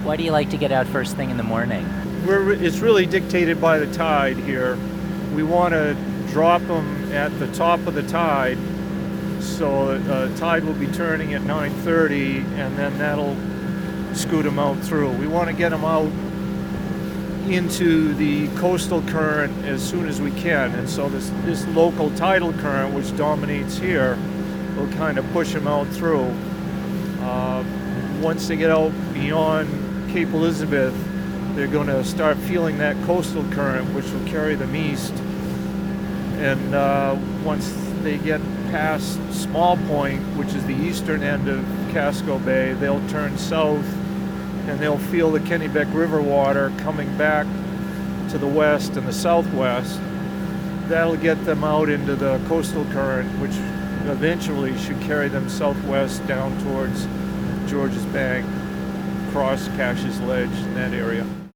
Why do you like to get out first thing in the morning? It's really dictated by the tide here. We want to drop them at the top of the tide, so tide will be turning at 9:30, and then that'll scoot them out through. We want to get them out into the coastal current as soon as we can, and so this local tidal current, which dominates here, will kind of push them out through. Once they get out beyond Cape Elizabeth, they're going to start feeling that coastal current, which will carry them east. And once they get past Small Point, which is the eastern end of Casco Bay, they'll turn south and they'll feel the Kennebec River water coming back to the west and the southwest. That'll get them out into the coastal current, which eventually should carry them southwest down towards Georges Bank, across Cash's Ledge, in that area.